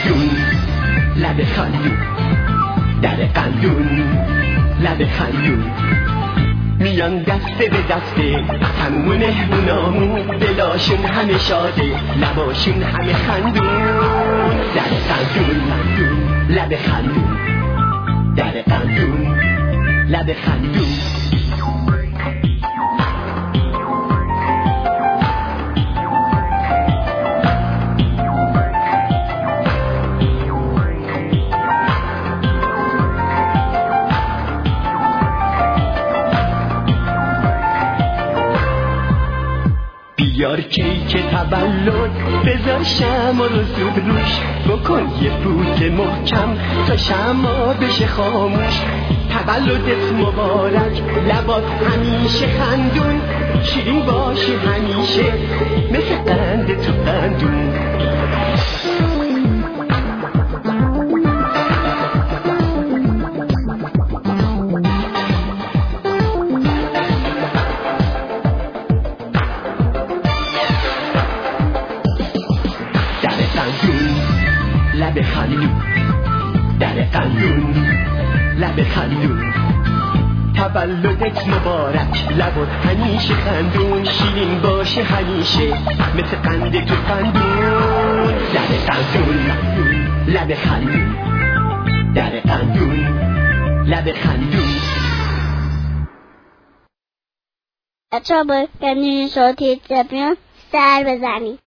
خندون، لب خندون، در قندون، لب خندون. میان دسته به دسته همون مهمونامون، دلاشون همه شاده لباشون همه خندون. در قندون، لب خندون، در قندون، لب خندون. بیار کیک تولد، بذار شمع رو زود روش، بکن یه فوت محکم تا شمع بشه خاموش. تولدت مبارک، لبات همیشه خندون، شیرین باشی همیشه مثل قند تو قندون. لب خندون، در قندون، لب خندون. تولدت مبارک، لبات همیشه خندون، شیرین باشه همیشه مثل قند تو قندون. لب خندون، لب خندون، در قندون، لب خندون. بچه ها باید کنین صوتی زبیان سر بزنید.